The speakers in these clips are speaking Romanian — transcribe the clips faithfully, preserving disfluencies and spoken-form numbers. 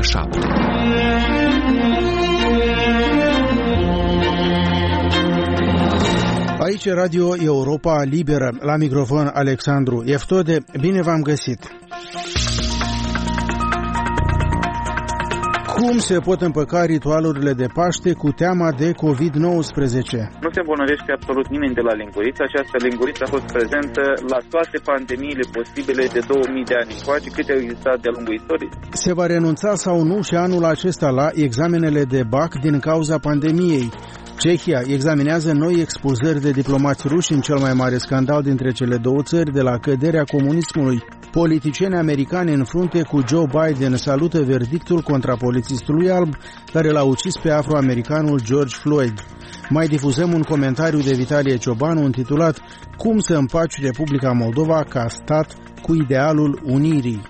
șapte. Aici Radio Europa Liberă, la microfon Alexandru Eftode, bine v-am găsit! Cum se pot împăca ritualurile de Paște cu teama de covid nouăsprezece? Nu se îmbolnăvește absolut nimeni de la linguriță. Această linguriță a fost prezentă la toate pandemiile posibile de două mii de ani încoace, câte au existat de-a lungul istoriei. Se va renunța sau nu și anul acesta la examenele de B A C din cauza pandemiei? Cehia examinează noi expulzări de diplomați ruși în cel mai mare scandal dintre cele două țări de la căderea comunismului. Politicieni americani în frunte cu Joe Biden salută verdictul contra polițistului alb care l-a ucis pe afroamericanul George Floyd. Mai difuzăm un comentariu de Vitalie Ciobanu intitulat Cum să împaci Republica Moldova ca stat cu idealul unirii.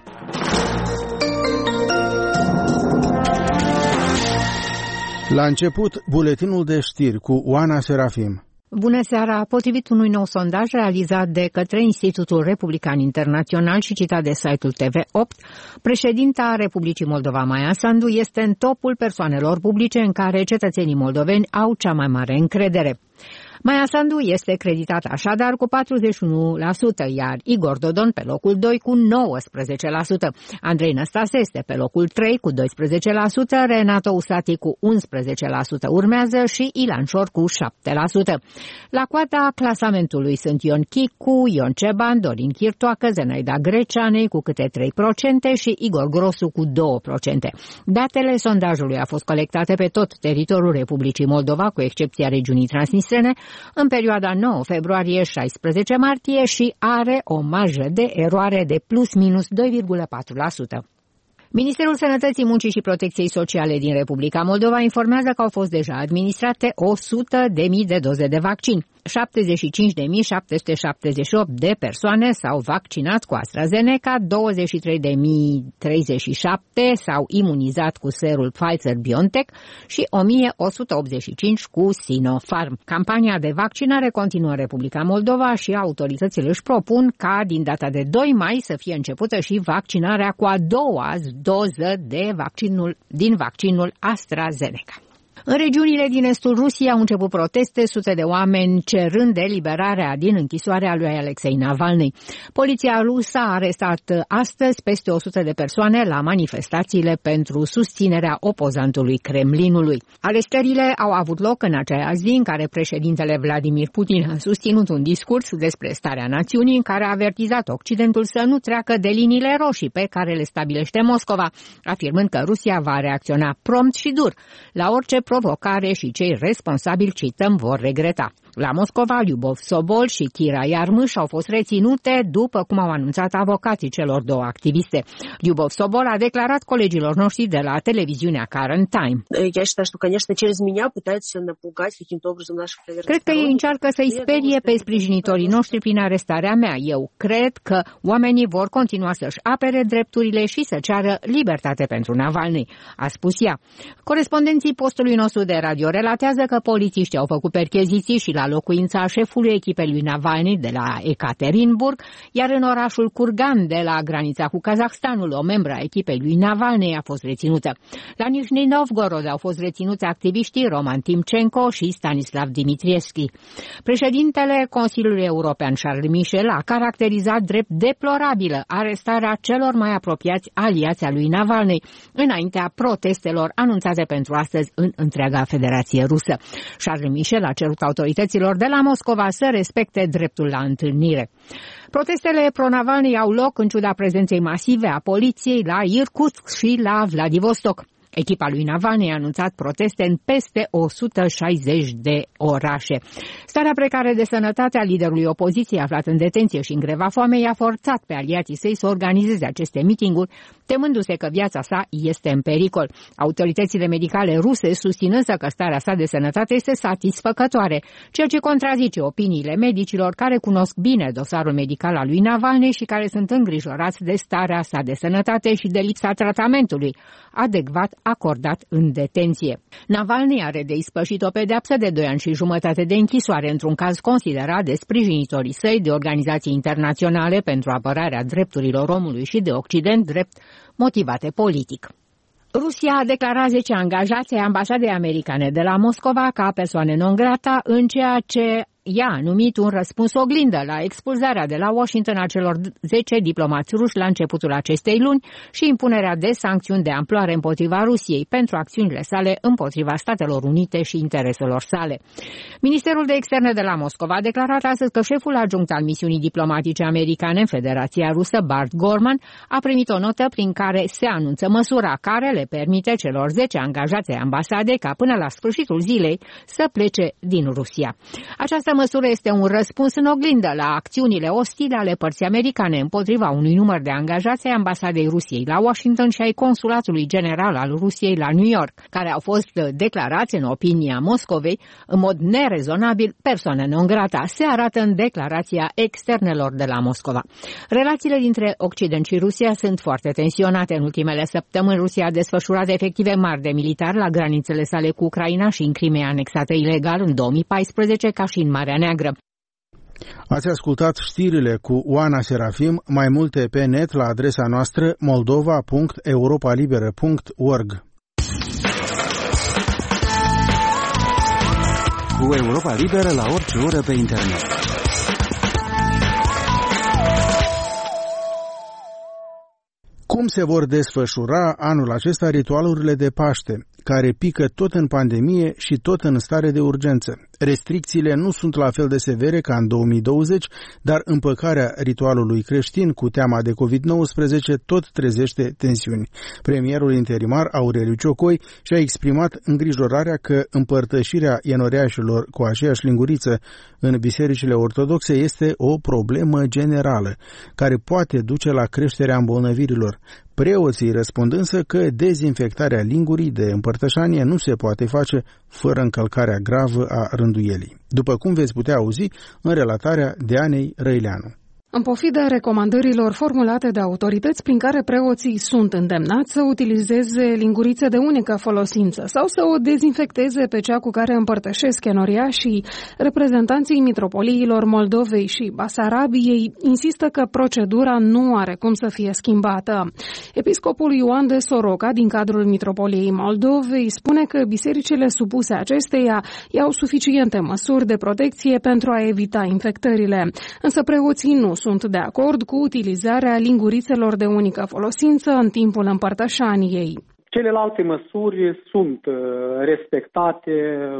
La început, buletinul de știri cu Oana Serafim. Bună seara! Potrivit unui nou sondaj realizat de către Institutul Republican Internațional și citat de site-ul T V opt, președinta Republicii Moldova, Maia Sandu, este în topul persoanelor publice în care cetățenii moldoveni au cea mai mare încredere. Maia Sandu este creditat așadar cu patruzeci și unu la sută, iar Igor Dodon pe locul doi cu nouăsprezece la sută. Andrei Năstase este pe locul trei cu doisprezece la sută, Renato Usati cu unsprezece la sută urmează și Ilan Șor cu șapte la sută. La coada clasamentului sunt Ion Chicu, Ion Ceban, Dorin Chirtoacă, Zenaida Greceanei cu câte trei la sută și Igor Grosu cu doi la sută. Datele sondajului au fost colectate pe tot teritoriul Republicii Moldova, cu excepția regiunii Transnistrene, în perioada nouă februarie - șaisprezece martie și are o marjă de eroare de plus minus doi virgulă patru la sută. Ministerul Sănătății, Muncii și Protecției Sociale din Republica Moldova informează că au fost deja administrate o sută de mii de doze de vaccin. șaptezeci și cinci de mii șapte sute șaptezeci și opt de persoane s-au vaccinat cu AstraZeneca, douăzeci și trei de mii treizeci și șapte s-au imunizat cu serul Pfizer-BioNTech și o mie o sută optzeci și cinci cu Sinopharm. Campania de vaccinare continuă în Republica Moldova și autoritățile își propun ca din data de doi mai să fie începută și vaccinarea cu a doua doză de vaccinul, din vaccinul AstraZeneca. În regiunile din estul Rusiei au început proteste, sute de oameni cerând eliberarea din închisoarea lui Alexei Navalny. Poliția rusă a arestat astăzi peste o sută de persoane la manifestațiile pentru susținerea opozantului Kremlinului. Arestările au avut loc în aceea zi în care președintele Vladimir Putin a susținut un discurs despre starea națiunii în care a avertizat Occidentul să nu treacă de liniile roșii pe care le stabilește Moscova, afirmând că Rusia va reacționa prompt și dur la orice provocare și cei responsabili, cităm, vor regreta. La Moscova, Lyubov Sobol și Kira Yarmysh au fost reținute după cum au anunțat avocații celor două activiste. Lyubov Sobol a declarat colegilor noștri de la televiziunea Current Time. Cred că ei încearcă să-i sperie pe sprijinitorii noștri prin arestarea mea. Eu cred că oamenii vor continua să-și apere drepturile și să ceară libertate pentru Navalny, a spus ea. Corespondenții postului nostru de radio relatează că polițiștii au făcut percheziții și la locuința șefului echipei lui Navalny de la Ekaterinburg, iar în orașul Kurgan de la granița cu Kazahstanul, o membră a echipei lui Navalny a fost reținută. La Nizhny Novgorod au fost reținuți activiștii Roman Timchenko și Stanislav Dimitrievski. Președintele Consiliului European Charles Michel a caracterizat drept deplorabilă arestarea celor mai apropiați aliați a lui Navalny înaintea protestelor anunțate pentru astăzi în întreaga Federație Rusă. Charles Michel a cerut autorităților de la Moscova să respecte dreptul la întâlnire. Protestele pro-Navalny au loc în ciuda prezenței masive a poliției la Irkutsk și la Vladivostok. Echipa lui Navalny a anunțat proteste în peste o sută șaizeci de orașe. Starea precară de sănătate a liderului opoziției aflat în detenție și în greva foamei a forțat pe aliații săi să organizeze aceste mitinguri, temându-se că viața sa este în pericol. Autoritățile medicale ruse susțin însă că starea sa de sănătate este satisfăcătoare, ceea ce contrazice opiniile medicilor care cunosc bine dosarul medical al lui Navalny și care sunt îngrijorați de starea sa de sănătate și de lipsa tratamentului adecvat acordat în detenție. Navalny are de ispășit o pedeapsă de doi ani și jumătate de închisoare într-un caz considerat de sprijinitorii săi de organizații internaționale pentru apărarea drepturilor omului și de Occident drept motivate politic. Rusia a declarat zece angajați ai ambasadei americane de la Moscova ca persoane non grata în ceea ce ea a numit un răspuns oglindă la expulzarea de la Washington a celor zece diplomați ruși la începutul acestei luni și impunerea de sancțiuni de amploare împotriva Rusiei pentru acțiunile sale împotriva Statelor Unite și intereselor sale. Ministerul de Externe de la Moscova a declarat astăzi că șeful adjunct al misiunii diplomatice americane în Federația Rusă, Bart Gorman, a primit o notă prin care se anunță măsura care le permite celor zece angajați ai ambasadei ca până la sfârșitul zilei să plece din Rusia. Această măsură este un răspuns în oglindă la acțiunile ostile ale părții americane împotriva unui număr de angajați ai ambasadei Rusiei la Washington și ai Consulatului General al Rusiei la New York, care au fost declarați, în opinia Moscovei, în mod nerezonabil persoane non grata, se arată în declarația externelor de la Moscova. Relațiile dintre Occident și Rusia sunt foarte tensionate. În ultimele săptămâni, Rusia a desfășurat efective mari de militari la granițele sale cu Ucraina și în Crimea anexată ilegal în două mii paisprezece, ca și în Marea Neagră. Ați ascultat știrile cu Oana Serafim, mai multe pe net la adresa noastră moldova punct europa liberă punct org. Cu Europa Liberă la orice oră pe internet. Cum se vor desfășura anul acesta ritualurile de Paște, care pică tot în pandemie și tot în stare de urgență? Restricțiile nu sunt la fel de severe ca în două mii douăzeci, dar împăcarea ritualului creștin cu teama de covid nouăsprezece tot trezește tensiuni. Premierul interimar Aureliu Ciocoi și-a exprimat îngrijorarea că împărtășirea enoriașilor cu aceeași linguriță în bisericile ortodoxe este o problemă generală, care poate duce la creșterea îmbolnăvirilor. Preoții răspund însă că dezinfectarea lingurii de împărtășanie nu se poate face fără încălcarea gravă a rânduielii, după cum veți putea auzi în relatarea Dianei Răileanu. În pofida recomandărilor formulate de autorități prin care preoții sunt îndemnați să utilizeze lingurițe de unică folosință sau să o dezinfecteze pe cea cu care împărtășesc enoriașii, reprezentanții mitropoliilor Moldovei și Basarabiei insistă că procedura nu are cum să fie schimbată. Episcopul Ioan de Soroca, din cadrul mitropoliei Moldovei, spune că bisericile supuse acesteia iau suficiente măsuri de protecție pentru a evita infectările, însă preoții nu sunt de acord cu utilizarea lingurițelor de unică folosință în timpul împărtășaniei. Celelalte măsuri sunt respectate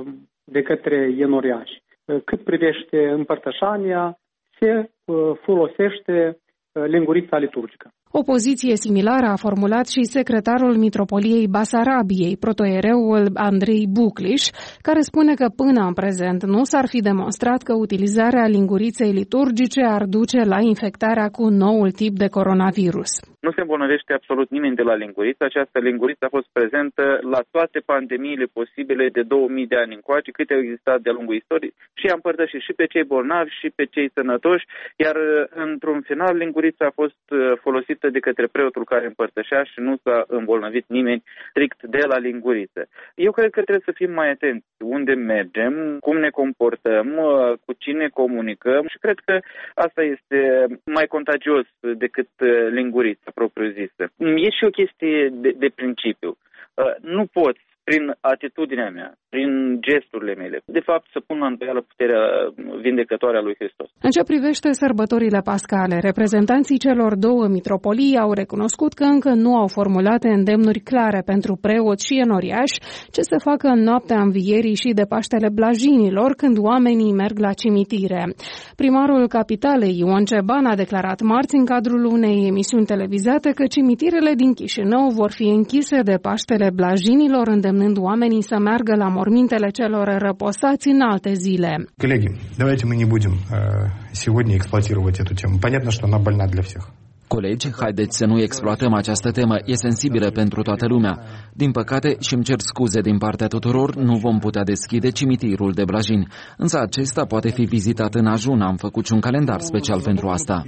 de către enoriași. Cât privește împărtășania, se folosește lingurița liturgică. O poziție similară a formulat și secretarul mitropoliei Basarabiei, protoiereul Andrei Bucliș, care spune că până în prezent nu s-ar fi demonstrat că utilizarea linguriței liturgice ar duce la infectarea cu noul tip de coronavirus. Nu se îmbolnăvește absolut nimeni de la linguriță. Această linguriță a fost prezentă la toate pandemiile posibile de două mii de ani încoace, câte au existat de-a lungul istoriei, și a împărtășit și pe cei bolnavi și pe cei sănătoși, iar într-un final lingurița a fost folosită de către preotul care împărtășea și nu s-a îmbolnăvit nimeni strict de la linguriță. Eu cred că trebuie să fim mai atenți unde mergem, cum ne comportăm, cu cine comunicăm și cred că asta este mai contagios decât lingurița propriu-zisă. E și o chestie de, de principiu. Nu poți, prin atitudinea mea, prin gesturile mele, de fapt să pun la îndoială puterea vindecătoare a lui Hristos. În ce privește sărbătorile pascale, reprezentanții celor două mitropolii au recunoscut că încă nu au formulat îndemnuri clare pentru preoți și enoriași ce să facă în noaptea învierii și de Paștele Blajinilor, când oamenii merg la cimitire. Primarul capitalei, Ion Ceban, a declarat marți în cadrul unei emisiuni televizate că cimitirele din Chișinău vor fi închise de Paștele Blajinilor, îndemnând oamenii să meargă la mormintele celor răposați în alte zile. Коллеги, давайте мы не будем сегодня эксплуатировать эту тему. Понятно, что она больна для всех. Colegi, haideți să nu exploatăm această temă, e sensibilă pentru toată lumea. Din păcate, și îmi cer scuze din partea tuturor, nu vom putea deschide cimitirul de Blajin. Însă acesta poate fi vizitat în ajun, am făcut și un calendar special pentru asta.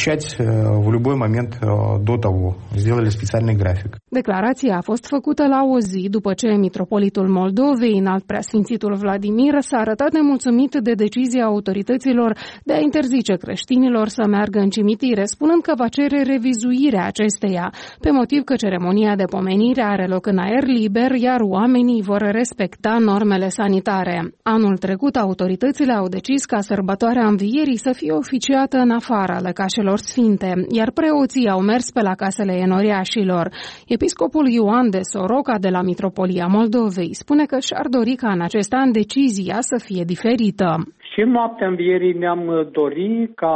Declarația a fost făcută la o zi după ce mitropolitul Moldovei, înalt preasfințitul Vladimir, s-a arătat nemulțumit de decizia autorităților de a interzice creștinilor să meargă în cimitire, spunând că va cere cere revizuirea acesteia, pe motiv că ceremonia de pomenire are loc în aer liber, iar oamenii vor respecta normele sanitare. Anul trecut, autoritățile au decis ca sărbătoarea Învierii să fie oficiată în afara lăcașelor sfinte, iar preoții au mers pe la casele enoriașilor. Episcopul Ioan de Soroca de la Mitropolia Moldovei spune că și-ar dori ca în acest an decizia să fie diferită. Și în noaptea Învierii ne-am dorit ca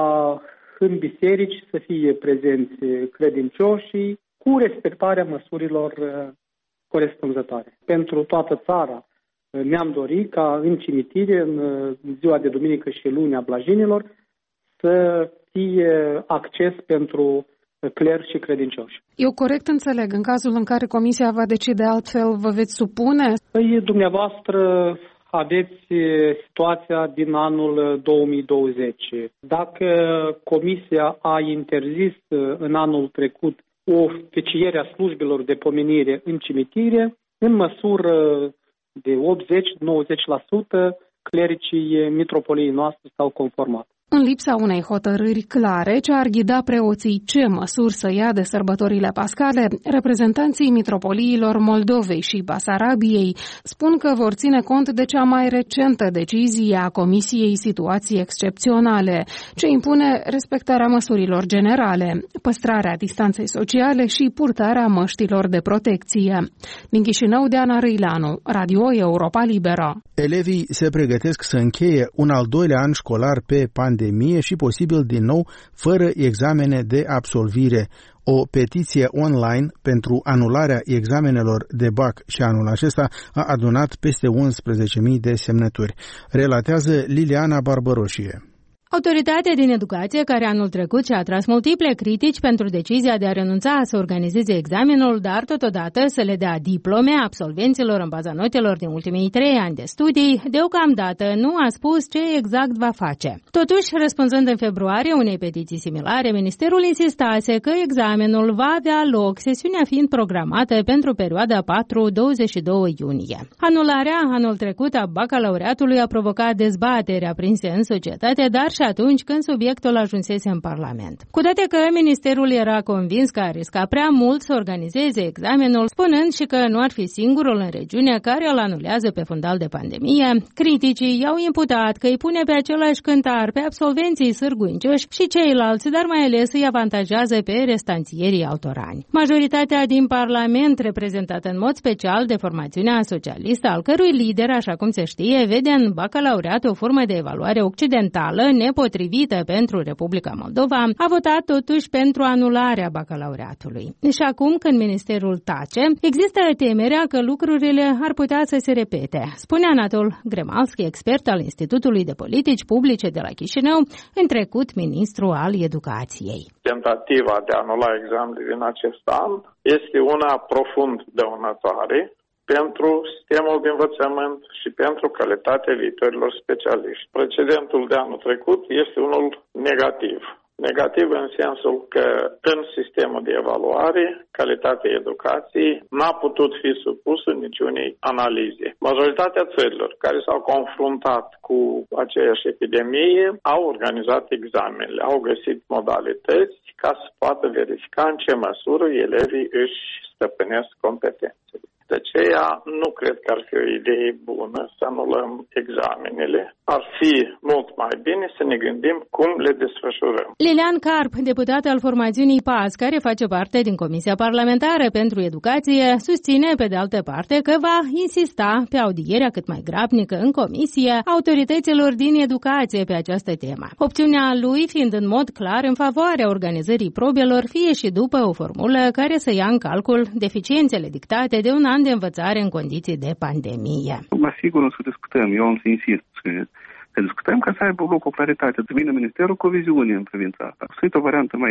în biserici să fie prezenți credincioșii cu respectarea măsurilor corespunzătoare. Pentru toată țara ne-am dorit ca în cimitire, în ziua de duminică și lunea Blajinilor, să fie acces pentru cler și credincioși. Eu corect înțeleg, în cazul în care Comisia va decide altfel, vă veți supune? Păi, dumneavoastră aveți situația din anul două mii douăzeci. Dacă Comisia a interzis în anul trecut oficierea slujbelor de pomenire în cimitire, în măsură de optzeci-nouăzeci la sută clericii mitropoliei noastre s-au conformat. În lipsa unei hotărâri clare ce ar ghida preoții ce măsuri să ia de sărbătorile pascale, reprezentanții mitropoliilor Moldovei și Basarabiei spun că vor ține cont de cea mai recentă decizie a Comisiei Situații Excepționale, ce impune respectarea măsurilor generale, păstrarea distanței sociale și purtarea măștilor de protecție. Din Chișinău, Deana Răileanu, Radio Europa Liberă. Elevii se pregătesc să încheie un al doilea an școlar pe pandemie și posibil din nou fără examene de absolvire. O petiție online pentru anularea examenelor de B A C și anul acesta a adunat peste unsprezece mii de semnături. Relatează Liliana Barbăroșie. Autoritatea din educație, care anul trecut și-a atras multiple critici pentru decizia de a renunța să organizeze examenul, dar totodată să le dea diplome absolvenților în baza notelor din ultimii trei ani de studii, deocamdată nu a spus ce exact va face. Totuși, răspunzând în februarie unei petiții similare, Ministerul insistase că examenul va avea loc, sesiunea fiind programată pentru perioada patru douăzeci și doi iunie. Anularea anul trecut a bacalaureatului a provocat dezbateri aprinse în societate, dar și atunci când subiectul ajunsese în Parlament. Cu toate că ministerul era convins că a riscat prea mult să organizeze examenul, spunând și că nu ar fi singurul în regiune care îl anulează pe fundal de pandemie, criticii i-au imputat că îi pune pe același cântar pe absolvenții sârguincioși și ceilalți, dar mai ales îi avantajează pe restanțierii autorani. Majoritatea din Parlament, reprezentată în mod special de formațiunea socialistă, al cărui lider, așa cum se știe, vede în bacalaureat o formă de evaluare occidentală nepotrivită pentru Republica Moldova, a votat totuși pentru anularea bacalaureatului. Și acum, când ministerul tace, există temerea că lucrurile ar putea să se repete, spune Anatol Gremalski, expert al Institutului de Politici Publice de la Chișinău, în trecut ministru al Educației. Tentativa de a anula examenele din acest an este una profund dăunătoare pentru sistemul de învățământ și pentru calitatea viitorilor specialiști. Precedentul de anul trecut este unul negativ. Negativ în sensul că în sistemul de evaluare, calitatea educației n-a putut fi supusă niciunei analize. Majoritatea țărilor care s-au confruntat cu aceeași epidemie au organizat examenele, au găsit modalități ca să poată verifica în ce măsură elevii își stăpânesc competențele. De aceea nu cred că ar fi o idee bună să anulăm examenele. Ar fi mult mai bine să ne gândim cum le desfășurăm. Lilian Carp, deputat al formațiunii P A S, care face parte din Comisia Parlamentară pentru Educație, susține pe de altă parte că va insista pe audierea cât mai grabnică în comisie autorităților din educație pe această temă. Opțiunea lui fiind în mod clar în favoarea organizării probelor, fie și după o formulă care să ia în calcul deficiențele dictate de un an de învățare în condiții de pandemie. Mă sigur o să discutăm, eu am să insist să discutăm ca să aibă loc o claritate, să vină Ministerul cu o viziune în privința asta. Să fie o variantă mai,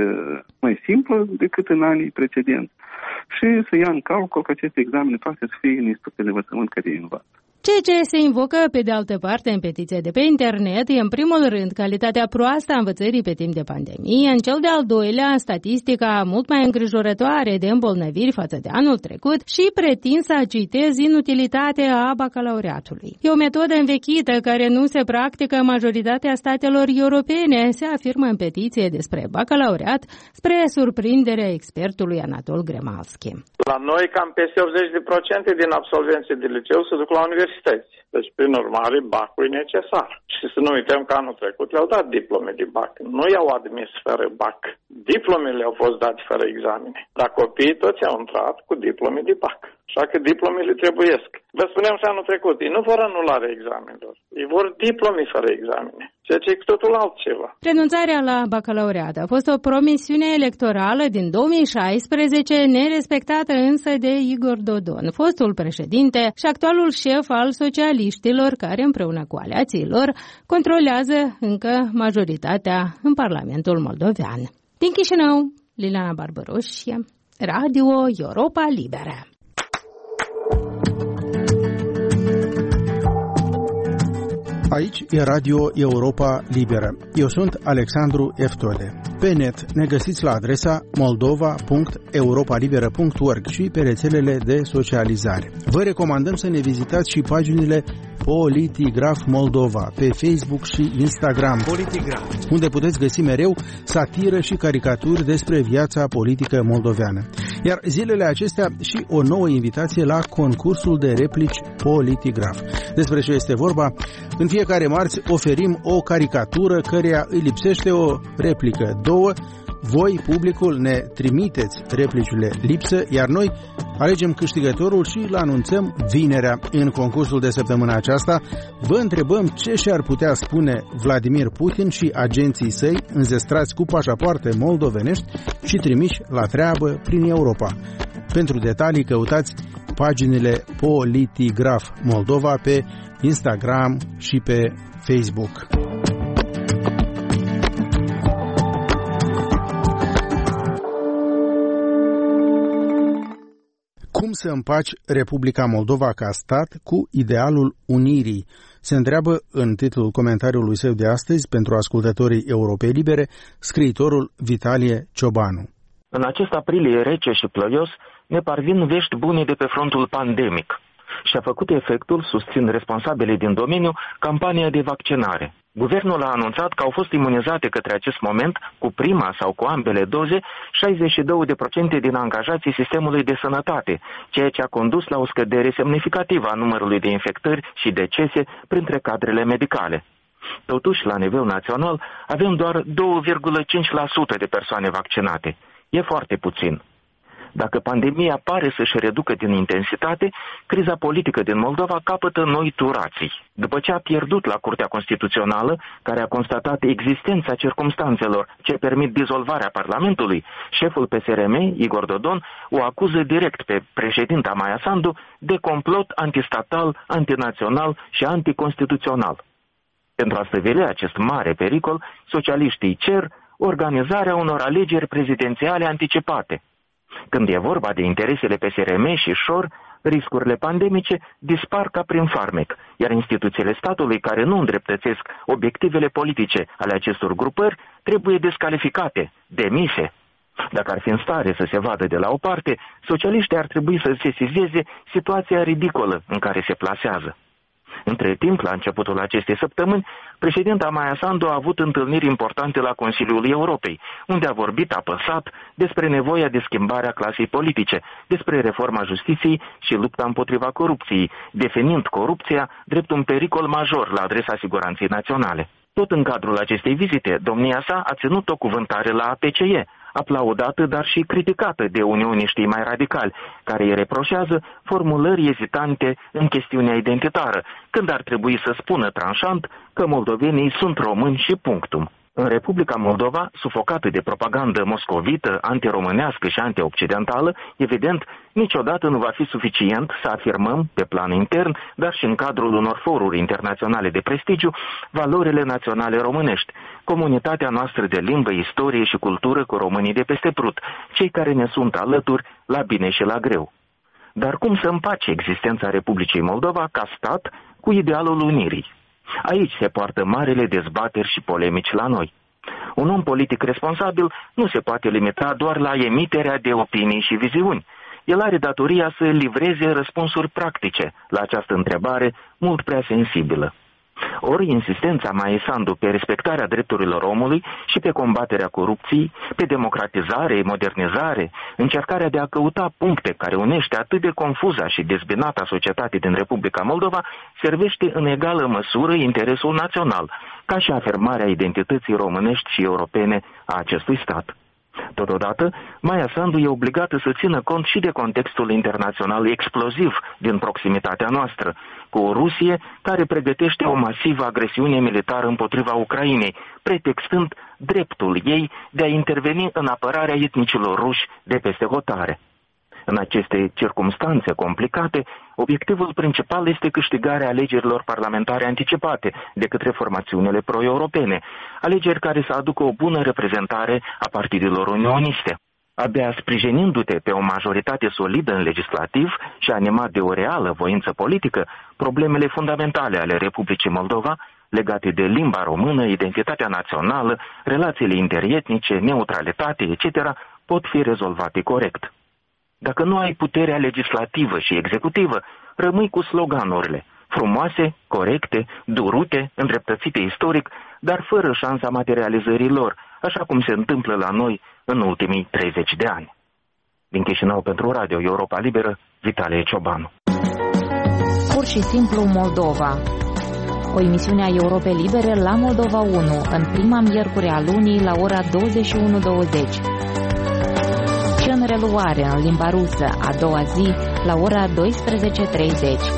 mai simplă decât în anii precedenți și să ia în calcul că aceste examene toate să fie în instituțiile de învățământ care îi învață. Ceea ce se invocă pe de altă parte în petiție de pe internet e în primul rând calitatea proastă a învățării pe timp de pandemie, în cel de-al doilea statistica mult mai îngrijorătoare de îmbolnăviri față de anul trecut și pretinsa, citez, inutilitate a bacalaureatului. E o metodă învechită care nu se practică în majoritatea statelor europene, se afirmă în petiție despre bacalaureat, spre surprinderea expertului Anatol Gremalski. La noi cam peste optzeci la sută din absolvenții de liceu se duc la universități. Deci, prin urmare, bacul e necesar. Și să nu uităm că anul trecut le-au dat diplome de bac. Nu i-au admis fără bac. Diplomele au fost date fără examene. Dar copiii toți au intrat cu diplome de bac. Așa că diplomele trebuiesc. Vă spuneam și anul trecut, ei nu vor anularea examenelor. Ei vor diplome fără examene. Ceea ce e cu totul altceva. Renunțarea la bacalaureat a fost o promisiune electorală din două mii șaisprezece, nerespectată însă de Igor Dodon, fostul președinte și actualul șef al socialiștilor, care împreună cu aliațiilor controlează încă majoritatea în Parlamentul moldovean. Din Chișinău, Liliana Barbaroș, Radio Europa Liberă. Aici e Radio Europa Liberă. Eu sunt Alexandru Eftode. Pe net ne găsiți la adresa moldova punct europa liberă punct org și pe rețelele de socializare. Vă recomandăm să ne vizitați și paginile Politigraf Moldova pe Facebook și Instagram, Politigraf, unde puteți găsi mereu satiră și caricaturi despre viața politică moldoveană. Iar zilele acestea și o nouă invitație la concursul de replici Politigraf. Despre ce este vorba? În fiecare marți oferim o caricatură căreia îi lipsește o replică, două. Voi, publicul, ne trimiteți replicile lipsă, iar noi alegem câștigătorul și îl anunțăm vinerea. În concursul de săptămâna aceasta vă întrebăm ce și-ar putea spune Vladimir Putin și agenții săi înzestrați cu pașapoarte moldovenești și trimiși la treabă prin Europa. Pentru detalii căutați paginile Politigraf Moldova pe Instagram și pe Facebook. Cum să împaci Republica Moldova ca stat cu idealul unirii? Se întreabă în titlul comentariului său de astăzi pentru ascultătorii Europei Libere scriitorul Vitalie Ciobanu. În acest aprilie rece și plăios ne parvin vești bune de pe frontul pandemic și a făcut efectul, susțin responsabilii din domeniu, campania de vaccinare. Guvernul a anunțat că au fost imunizate către acest moment, cu prima sau cu ambele doze, șaizeci și doi la sută din angajații sistemului de sănătate, ceea ce a condus la o scădere semnificativă a numărului de infectări și decese printre cadrele medicale. Totuși, la nivel național, avem doar doi virgulă cinci la sută de persoane vaccinate. E foarte puțin. Dacă pandemia pare să-și reducă din intensitate, criza politică din Moldova capătă noi turații. După ce a pierdut la Curtea Constituțională, care a constatat existența circumstanțelor ce permit dizolvarea Parlamentului, șeful P S R M, Igor Dodon, o acuză direct pe președinta Maia Sandu de complot antistatal, antinațional și anticonstituțional. Pentru a stăvili acest mare pericol, socialiștii cer organizarea unor alegeri prezidențiale anticipate. Când e vorba de interesele P S R M și șor, riscurile pandemice dispar ca prin farmec, iar instituțiile statului care nu îndreptățesc obiectivele politice ale acestor grupări trebuie descalificate, demise. Dacă ar fi în stare să se vadă de la o parte, socialiștii ar trebui să sesizeze situația ridicolă în care se plasează. Între timp, la începutul acestei săptămâni, președinta Maia Sandu a avut întâlniri importante la Consiliul Europei, unde a vorbit apăsat despre nevoia de schimbare a clasei politice, despre reforma justiției și lupta împotriva corupției, definind corupția drept un pericol major la adresa siguranței naționale. Tot în cadrul acestei vizite, domnia sa a ținut o cuvântare la A P C E, aplaudată, dar și criticată de unioniștii mai radicali, care îi reproșează formulări ezitante în chestiunea identitară, când ar trebui să spună tranșant că moldovenii sunt români și punctum. În Republica Moldova, sufocată de propagandă moscovită, antiromânească și antioccidentală, evident, niciodată nu va fi suficient să afirmăm, pe plan intern, dar și în cadrul unor foruri internaționale de prestigiu, valorile naționale românești, comunitatea noastră de limbă, istorie și cultură cu românii de peste Prut, cei care ne sunt alături la bine și la greu. Dar cum să împace existența Republicii Moldova ca stat cu idealul unirii? Aici se poartă marele dezbateri și polemici la noi. Un om politic responsabil nu se poate limita doar la emiterea de opinii și viziuni. El are datoria să livreze răspunsuri practice la această întrebare mult prea sensibilă. Ori insistența Maiei Sandu pe respectarea drepturilor omului și pe combaterea corupției, pe democratizare, modernizare, încercarea de a căuta puncte care unește atât de confuza și dezbinata societate din Republica Moldova, servește în egală măsură interesul național, ca și afirmarea identității românești și europene a acestui stat. Totodată, Maia Sandu e obligată să țină cont și de contextul internațional exploziv din proximitatea noastră, cu o Rusie care pregătește o masivă agresiune militară împotriva Ucrainei, pretextând dreptul ei de a interveni în apărarea etnicilor ruși de peste hotare. În aceste circumstanțe complicate, obiectivul principal este câștigarea alegerilor parlamentare anticipate de către formațiunile pro-europene, alegeri care să aducă o bună reprezentare a partidelor unioniste. Abia sprijinindu-te pe o majoritate solidă în legislativ și animat de o reală voință politică, problemele fundamentale ale Republicii Moldova, legate de limba română, identitatea națională, relațiile interietnice, neutralitate, et cetera, pot fi rezolvate corect. Dacă nu ai puterea legislativă și executivă, rămâi cu sloganurile, frumoase, corecte, durute, îndreptățite istoric, dar fără șansa materializării lor, așa cum se întâmplă la noi în ultimii treizeci de ani. Din Chișinău pentru Radio Europa Liberă, Vitalie Ciobanu. Pur și simplu Moldova. O emisiune a Europei Libere la Moldova unu, în prima miercuri a lunii la ora douăzeci și unu douăzeci. Și în reluare în limba rusă a doua zi la ora douăsprezece treizeci.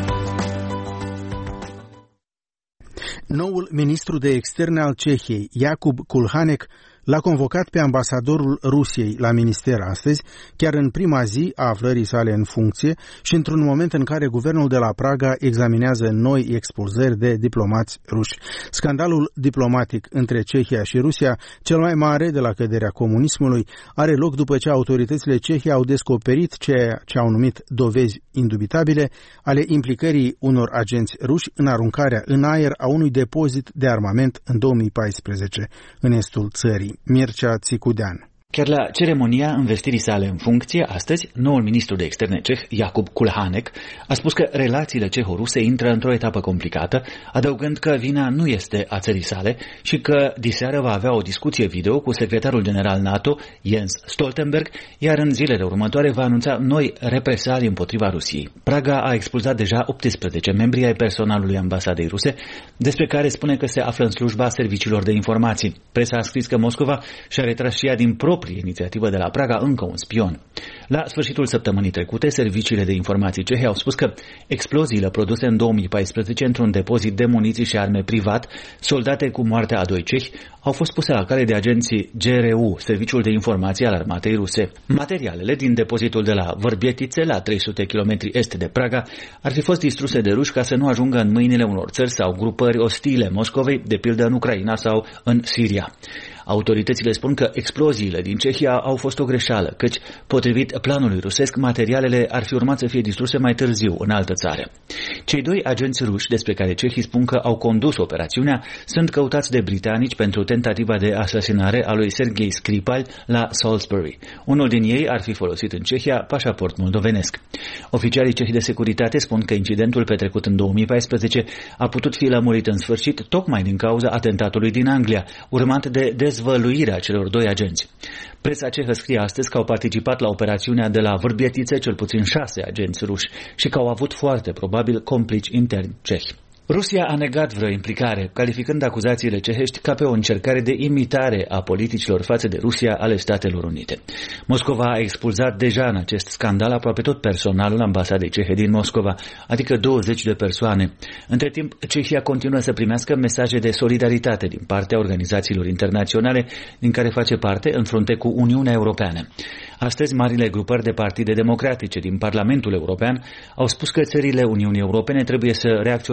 Noul ministru de externe al Cehiei, Jakub Kulhanek, l-a convocat pe ambasadorul Rusiei la minister astăzi, chiar în prima zi a aflării sale în funcție și într-un moment în care guvernul de la Praga examinează noi expulzări de diplomați ruși. Scandalul diplomatic între Cehia și Rusia, cel mai mare de la căderea comunismului, are loc după ce autoritățile cehe au descoperit ceea ce au numit dovezi indubitabile ale implicării unor agenți ruși în aruncarea în aer a unui depozit de armament în două mii paisprezece în estul țării. Mircea Țicudean. Chiar la ceremonia învestirii sale în funcție, astăzi, noul ministru de externe ceh, Jakub Kulhanek, a spus că relațiile ceho-ruse intră într-o etapă complicată, adăugând că vina nu este a țării sale și că diseară va avea o discuție video cu secretarul general NATO, Jens Stoltenberg, iar în zilele următoare va anunța noi represalii împotriva Rusiei. Praga a expulzat deja optsprezece membri ai personalului ambasadei ruse, despre care spune că se află în slujba serviciilor de informații. Presa a scris că Moscova și-a retras și ea din proprie inițiativă de la Praga încă un spion. La sfârșitul săptămânii trecute, serviciile de informații cehe au spus că exploziile produse în două mii paisprezece într-un depozit de muniții și arme privat, soldate cu moartea a doi cehi, au fost puse la cale de agenții G R U, Serviciul de Informații al Armatei Ruse. Materialele din depozitul de la Vârbietițe, la trei sute de kilometri est de Praga, ar fi fost distruse de ruși ca să nu ajungă în mâinile unor țări sau grupări ostile Moscovei, de pildă în Ucraina sau în Siria. Autoritățile spun că exploziile din Cehia au fost o greșeală, căci, potrivit planului rusesc, materialele ar fi urmat să fie distruse mai târziu în altă țară. Cei doi agenți ruși despre care cehii spun că au condus operațiunea sunt căutați de britanici pentru tentativa de asasinare a lui Sergei Skripal la Salisbury. Unul din ei ar fi folosit în Cehia pașaport moldovenesc. Oficialii cehi de securitate spun că incidentul petrecut în două mii paisprezece a putut fi lămurit în sfârșit tocmai din cauza atentatului din Anglia, urmat de dezvăluirea celor doi agenți. Presa cehă scrie astăzi că au participat la operațiunea de la Vârbietițe cel puțin șase agenți ruși și că au avut foarte probabil complici interni cehi. Rusia a negat vreo implicare, calificând acuzațiile cehești ca pe o încercare de imitare a politicilor față de Rusia ale Statelor Unite. Moscova a expulzat deja în acest scandal aproape tot personalul ambasadei cehe din Moscova, adică douăzeci de persoane. Între timp, Cehia continuă să primească mesaje de solidaritate din partea organizațiilor internaționale din care face parte în frunte cu Uniunea Europeană. Astăzi, marile grupări de partide democratice din Parlamentul European au spus că țările Uniunii Europene trebuie să reacționeze cu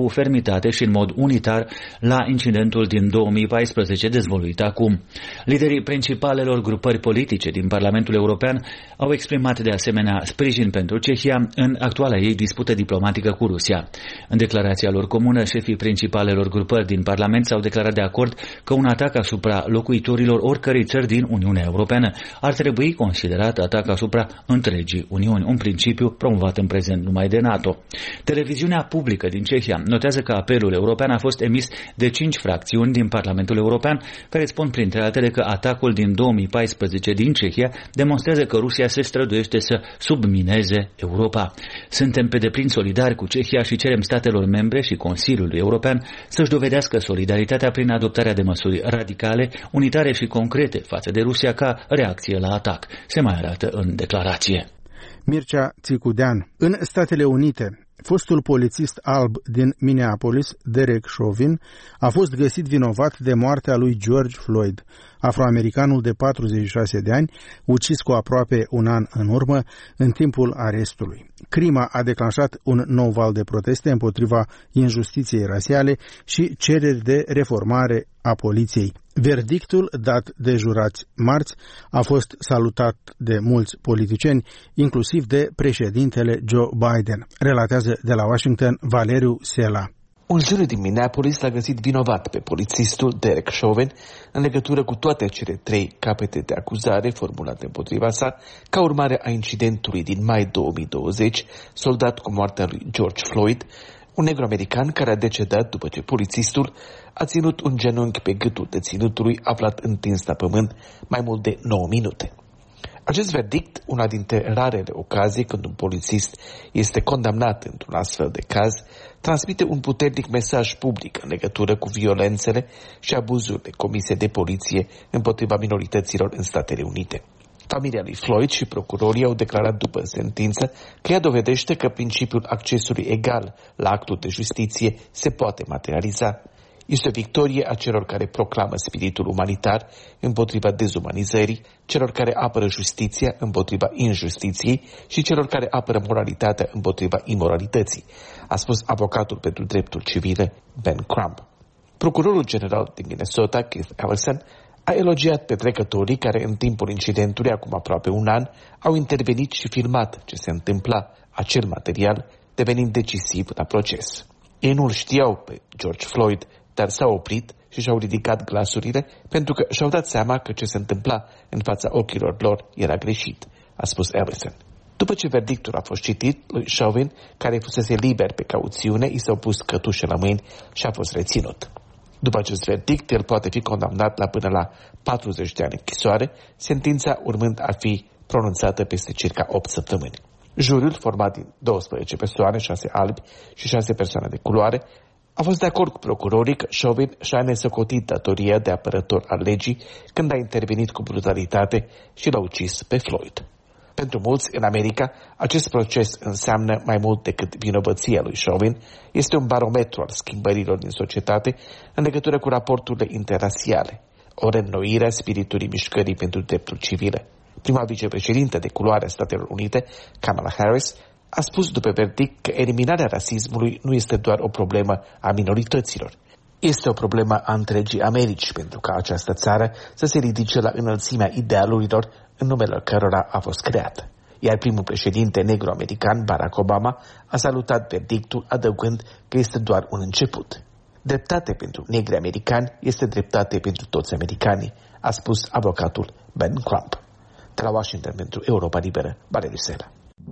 cu fermitate și în mod unitar la incidentul din două mii paisprezece dezvăluit acum. Liderii principalelor grupări politice din Parlamentul European au exprimat de asemenea sprijin pentru Cehia în actuala ei dispută diplomatică cu Rusia. În declarația lor comună, șefii principalelor grupări din Parlament s-au declarat de acord că un atac asupra locuitorilor oricărei țări din Uniunea Europeană ar trebui considerat atac asupra întregii Uniuni, un principiu promovat în prezent numai de NATO. Televiziunea publică din Cehia notează că apelul european a fost emis de cinci fracțiuni din Parlamentul European, care spun printre altele că atacul din două mii paisprezece din Cehia demonstrează că Rusia se străduiește să submineze Europa. Suntem pe deplin solidari cu Cehia și cerem statelor membre și Consiliului European să-și dovedească solidaritatea prin adoptarea de măsuri radicale, unitare și concrete față de Rusia ca reacție la atac, se mai arată în declarație. Mircea Țicudean. În Statele Unite, fostul polițist alb din Minneapolis, Derek Chauvin, a fost găsit vinovat de moartea lui George Floyd, afroamericanul de patruzeci și șase de ani, ucis cu aproape un an în urmă, în timpul arestului. Crima a declanșat un nou val de proteste împotriva injustiției rasiale și cereri de reformare a poliției. Verdictul dat de jurați marți a fost salutat de mulți politicieni, inclusiv de președintele Joe Biden, relatează de la Washington Valeriu Sela. Un juriu din Minneapolis l-a găsit vinovat pe polițistul Derek Chauvin în legătură cu toate cele trei capete de acuzare formulate împotriva sa ca urmare a incidentului din mai două mii douăzeci, soldat cu moartea lui George Floyd, un negru american care a decedat după ce polițistul a ținut un genunchi pe gâtul deținutului aflat întins la pământ mai mult de nouă minute. Acest verdict, una dintre rarele ocazii când un polițist este condamnat într-un astfel de caz, transmite un puternic mesaj public în legătură cu violențele și abuzurile comise de poliție împotriva minorităților în Statele Unite. Familia lui Floyd și procurorii au declarat după sentință că ea dovedește că principiul accesului egal la actul de justiție se poate materializa. Este o victorie a celor care proclamă spiritul umanitar împotriva dezumanizării, celor care apără justiția împotriva injustiției și celor care apără moralitatea împotriva imoralității, a spus avocatul pentru drepturi civile Ben Crump. Procurorul general din Minnesota, Keith Ellison, a elogiat pe trecătorii care în timpul incidentului, acum aproape un an, au intervenit și filmat ce se întâmpla, acel material devenind decisiv la proces. Ei nu-l știau pe George Floyd, dar s-au oprit și și-au ridicat glasurile pentru că și-au dat seama că ce se întâmpla în fața ochilor lor era greșit, a spus Ellison. După ce verdictul a fost citit, lui Chauvin, care fusese liber pe cauțiune, i s-au pus cătușe la mâini și a fost reținut. După acest verdict, el poate fi condamnat la până la patruzeci de ani închisoare, sentința urmând a fi pronunțată peste circa opt săptămâni. Juriul, format din douăsprezece persoane, șase albi și șase persoane de culoare, a fost de acord cu procurorii că Chauvin și-a nesocotit datoria de apărător al legii când a intervenit cu brutalitate și l-a ucis pe Floyd. Pentru mulți, în America, acest proces înseamnă mai mult decât vinovăția lui Chauvin, este un barometru al schimbărilor din societate în legătură cu raporturile interrasiale, o reînnoire a spiritului mișcării pentru drepturi civile. Prima vicepreședintă de culoare a Statelor Unite, Kamala Harris, a spus după verdict că eliminarea rasismului nu este doar o problemă a minorităților. Este o problemă a întregii Americi pentru ca această țară să se ridice la înălțimea idealurilor în numele cărora a fost creată. Iar primul președinte negru american, Barack Obama, a salutat verdictul adăugând că este doar un început. Dreptate pentru negri americani este dreptate pentru toți americanii, a spus avocatul Ben Crump. De la Washington pentru Europa Liberă, Valeriu Sela.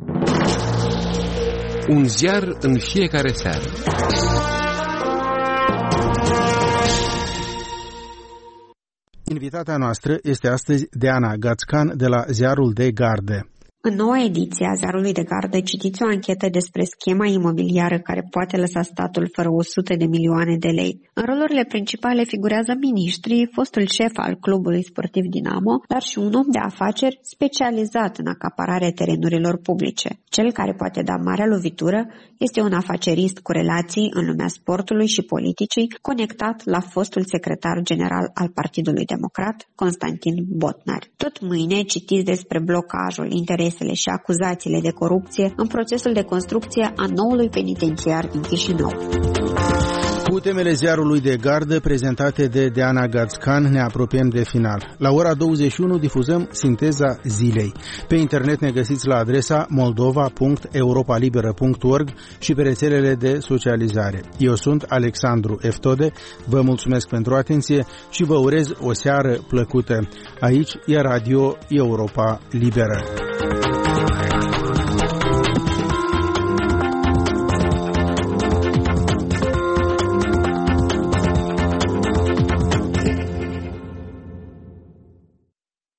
Un ziar în fiecare seară. Invitata noastră este astăzi Deana Gațcan de la Ziarul de Gardă. În noua ediție a Ziarului de Gardă citiți o anchetă despre schema imobiliară care poate lăsa statul fără o sută de milioane de lei. În rolurile principale figurează miniștrii, fostul șef al clubului sportiv Dinamo, dar și un om de afaceri specializat în acapararea terenurilor publice. Cel care poate da marea lovitură este un afacerist cu relații în lumea sportului și politicii, conectat la fostul secretar general al Partidului Democrat, Constantin Botnar. Tot mâine citiți despre blocajul, interesele și acuzațiile de corupție în procesul de construcție a noului penitenciar din Chișinău. Cu temele ziarului de gardă prezentate de Deana Gazcan ne apropiem de final. La ora douăzeci și unu difuzăm Sinteza Zilei. Pe internet ne găsiți la adresa moldova punct europa liberă punct org și pe rețelele de socializare. Eu sunt Alexandru Eftode, vă mulțumesc pentru atenție și vă urez o seară plăcută. Aici e Radio Europa Liberă.